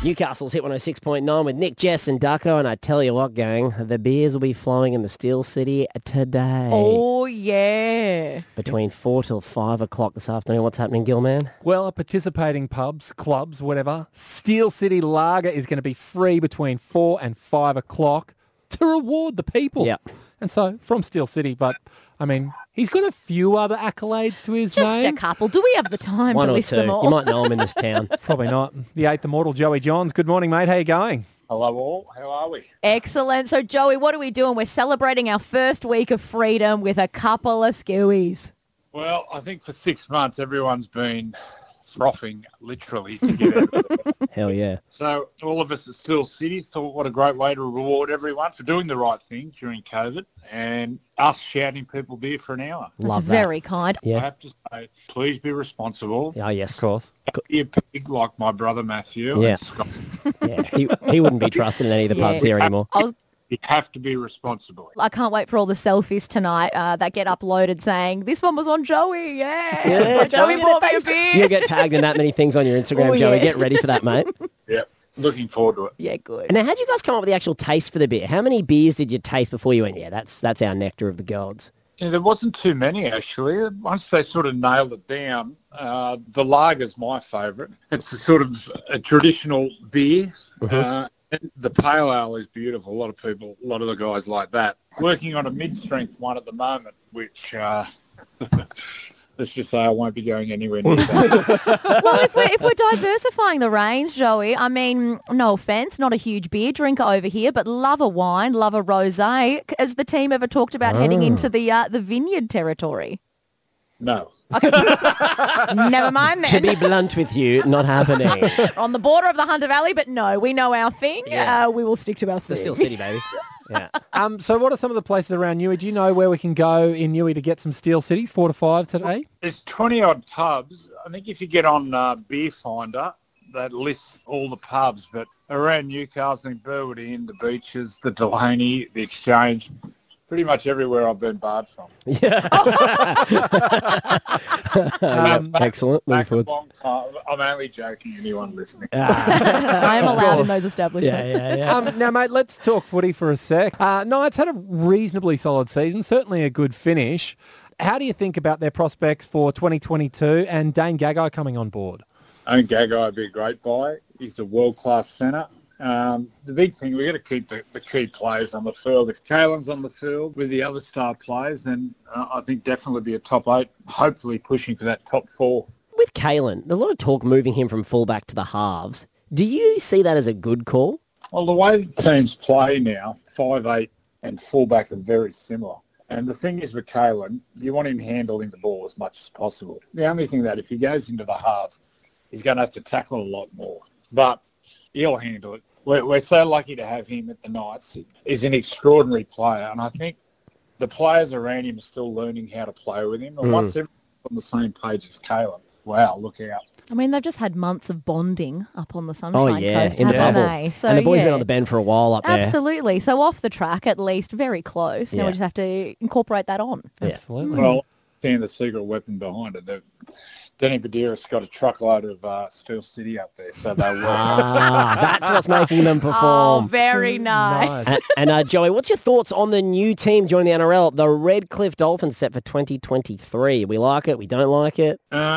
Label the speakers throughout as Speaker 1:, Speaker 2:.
Speaker 1: Newcastle's hit 106.9 with Nick, Jess and Ducko, and I tell you what, gang, the beers will be flowing in the Steel City today.
Speaker 2: Oh, yeah.
Speaker 1: Between 4 till 5 o'clock this afternoon. What's happening, Gilman?
Speaker 3: Well, participating pubs, clubs, whatever, Steel City Lager is going to be free between 4 and 5 o'clock to reward the people.
Speaker 1: Yep.
Speaker 3: And so, from Steel City, but, I mean, he's got a few other accolades to his
Speaker 2: Just
Speaker 3: name.
Speaker 2: a couple. Do we have the time
Speaker 1: One
Speaker 2: to
Speaker 1: or
Speaker 2: list
Speaker 1: two.
Speaker 2: them all?
Speaker 1: You might know them in this town.
Speaker 3: Probably not. The eighth immortal, Joey Johns. Good morning, mate. How you going?
Speaker 4: Hello all, how are we?
Speaker 2: Excellent. So, Joey, what are we doing? We're celebrating our first week of freedom with a couple of skewies.
Speaker 4: Well, I think for 6 months everyone's been frothing, literally, to get out.
Speaker 1: Hell yeah.
Speaker 4: So all of us at Steel City thought what a great way to reward everyone for doing the right thing during COVID and us shouting people beer for an hour.
Speaker 2: That's
Speaker 1: Love that.
Speaker 2: very kind.
Speaker 4: I
Speaker 1: Yeah.
Speaker 4: have to say, please be responsible.
Speaker 1: Oh, yes.
Speaker 3: Of course.
Speaker 4: Be a pig like my brother Matthew
Speaker 1: Yeah.
Speaker 4: and Scott.
Speaker 1: Yeah. He wouldn't be trusted in any of the pubs here anymore.
Speaker 4: You have to be responsible.
Speaker 2: I can't wait for all the selfies tonight that get uploaded saying, this one was on Joey, yeah.
Speaker 1: Yeah,
Speaker 2: So Joey
Speaker 1: Joey
Speaker 2: bought me a beer.
Speaker 1: You'll get tagged in that many things on your Instagram,
Speaker 2: Oh,
Speaker 1: Joey.
Speaker 2: yes.
Speaker 1: Get ready for that, mate.
Speaker 4: Yep, looking forward to it.
Speaker 2: Yeah, good.
Speaker 1: And now, how'd you guys come up with the actual taste for the beer? How many beers did you taste before you went, yeah, that's our nectar of the gods?
Speaker 4: Yeah, there wasn't too many, actually. Once they sort of nailed it down, the lager's my favourite. It's a sort of a traditional beer. And the pale ale is beautiful. A lot of the guys like that. Working on a mid-strength one at the moment, which, let's just say I won't be going anywhere near that.
Speaker 2: Well, if we're diversifying the range, Joey, I mean, no offence, not a huge beer drinker over here, but love a wine, love a rosé. Has the team ever talked about heading into the vineyard territory?
Speaker 4: No.
Speaker 2: Never mind
Speaker 1: To
Speaker 2: then.
Speaker 1: be blunt with you, not happening.
Speaker 2: On the border of the Hunter Valley, but no, we know our thing.
Speaker 1: Yeah.
Speaker 2: We will stick to our
Speaker 1: It's the
Speaker 2: thing.
Speaker 1: Steel City, baby. Yeah.
Speaker 3: So what are some of the places around Newey? Do you know where we can go in Newey to get some Steel Cities, 4 to 5 today?
Speaker 4: There's 20-odd pubs. I think if you get on Beer Finder, that lists all the pubs. But around Newcastle, in Burwood Inn, the Beaches, the Delaney, the Exchange, pretty much everywhere I've been barred from.
Speaker 1: Yeah. Excellent. Moving
Speaker 4: Back a
Speaker 1: forward.
Speaker 4: long time. I'm only joking, anyone listening.
Speaker 2: I am allowed in those establishments.
Speaker 1: Yeah.
Speaker 3: Now, mate, let's talk footy for a sec. Knights had a reasonably solid season, certainly a good finish. How do you think about their prospects for 2022 and Dane Gagai coming on board?
Speaker 4: I think Gagai would be a great buy. He's a world-class centre. The big thing, we've got to keep the key players on the field. If Kalen's on the field with the other star players, then I think definitely be a top 8, hopefully pushing for that top 4.
Speaker 1: With Kalen, there's a lot of talk moving him from fullback to the halves. Do you see that as a good call?
Speaker 4: Well, the way teams play now, 5'8", and fullback are very similar. And the thing is with Kalen, you want him handling the ball as much as possible. The only thing that if he goes into the halves, he's going to have to tackle a lot more. But he'll handle it. We're so lucky to have him at the Knights. He's an extraordinary player, and I think the players around him are still learning how to play with him. And once everyone's on the same page as Kalen, wow, look out.
Speaker 2: I mean, they've just had months of bonding up on the Sunshine Coast,
Speaker 1: in the
Speaker 2: haven't
Speaker 1: bubble.
Speaker 2: they? So,
Speaker 1: And the boys
Speaker 2: yeah.
Speaker 1: been on the bend for a while up there.
Speaker 2: Absolutely. So off the track, at least, very close. Now
Speaker 1: Yeah.
Speaker 2: we just have to incorporate that on.
Speaker 1: Yeah.
Speaker 3: Absolutely.
Speaker 4: Well, seeing the secret weapon behind it, Danny Badiris got a truckload of Steel City up there, so they will.
Speaker 1: That's what's making them
Speaker 2: Oh,
Speaker 1: perform.
Speaker 2: very nice.
Speaker 1: And Joey, what's your thoughts on the new team joining the NRL, the Redcliffe Dolphins set for 2023? We like it, we don't like it.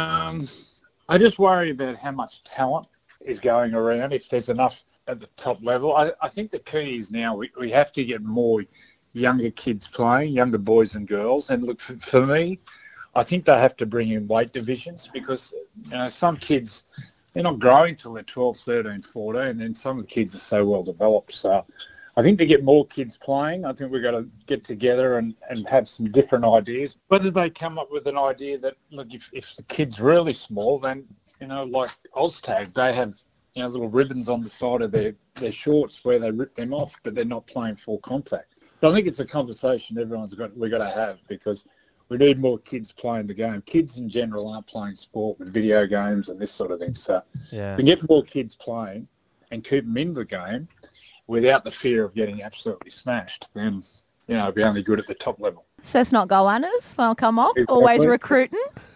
Speaker 4: I just worry about how much talent is going around, if there's enough at the top level. I think the key is now we have to get more younger kids playing, younger boys and girls. And look, for me, I think they have to bring in weight divisions because some kids, they're not growing till they're 12, 13, 14, and some of the kids are so well developed. So I think to get more kids playing, I think we've got to get together and have some different ideas. Whether they come up with an idea that, look, if the kid's really small, then, like Oztag, they have, little ribbons on the side of their shorts where they rip them off, but they're not playing full contact. But I think it's a conversation we've got to have because we need more kids playing the game. Kids in general aren't playing sport with video games and this sort of thing. So we get more kids playing and keep them in the game without the fear of getting absolutely smashed, then, it'll be only good at the top level.
Speaker 2: Cessnock Goannas, well, come on.
Speaker 4: Exactly.
Speaker 2: Always recruiting.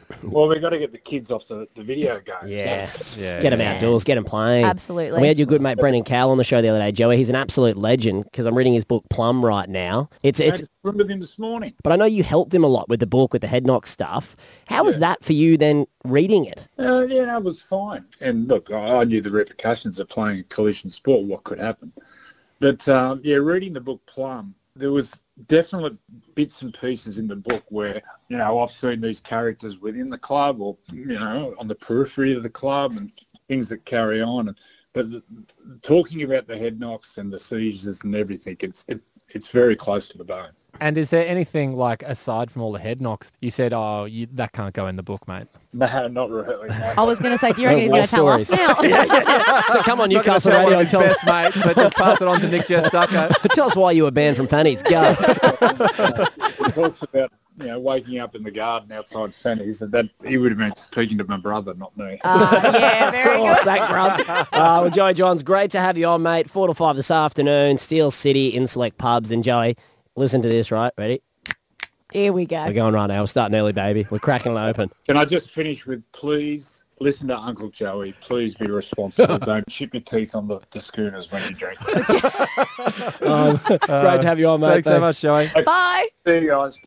Speaker 4: Well, we've got to get the kids off the video games.
Speaker 1: Yes.
Speaker 3: Yeah,
Speaker 1: Get them
Speaker 2: yeah.
Speaker 1: outdoors, get them playing.
Speaker 2: Absolutely.
Speaker 1: And we had your good mate Brendan Cowell on the show the other day, Joey. He's an absolute legend because I'm reading his book Plum right now.
Speaker 4: I just swim with him this morning.
Speaker 1: But I know you helped him a lot with the book, with the head knock stuff. How was that for you then reading it?
Speaker 4: Yeah, it was fine. And look, I knew the repercussions of playing a collision sport, what could happen. But, reading the book Plum, there was definite bits and pieces in the book where, I've seen these characters within the club or, on the periphery of the club and things that carry on. But talking about the head knocks and the seizures and everything, it's very close to the bone.
Speaker 3: And is there anything, like, aside from all the head knocks, you said, that can't go in the book, mate?
Speaker 4: No, not really. No.
Speaker 2: I was going to say, do you reckon he's going to tell us now?
Speaker 1: So come on,
Speaker 3: Not gonna
Speaker 1: Newcastle
Speaker 3: say one
Speaker 1: Radio,
Speaker 3: of his
Speaker 1: tell us,
Speaker 3: best, mate, but just pass it on to Nick Justaco.
Speaker 1: tell us why you were banned from Fanny's. Go.
Speaker 4: He talks about, waking up in the garden outside Fanny's, and that he would have been speaking to my brother, not me.
Speaker 2: Yeah, very
Speaker 1: Of course,
Speaker 2: good.
Speaker 1: that grunt. Well, Joey Johns, great to have you on, mate. 4 to 5 this afternoon, Steel City in select pubs. And Joey, listen to this, right? Ready?
Speaker 2: Here we go.
Speaker 1: We're going right now. We're starting early, baby. We're cracking it open.
Speaker 4: Can I just finish with, please listen to Uncle Joey. Please be responsible. Don't chip your teeth on the schooners when you drink.
Speaker 1: Great to have you on, mate.
Speaker 3: Thanks so much, Joey.
Speaker 2: Bye.
Speaker 4: See you guys.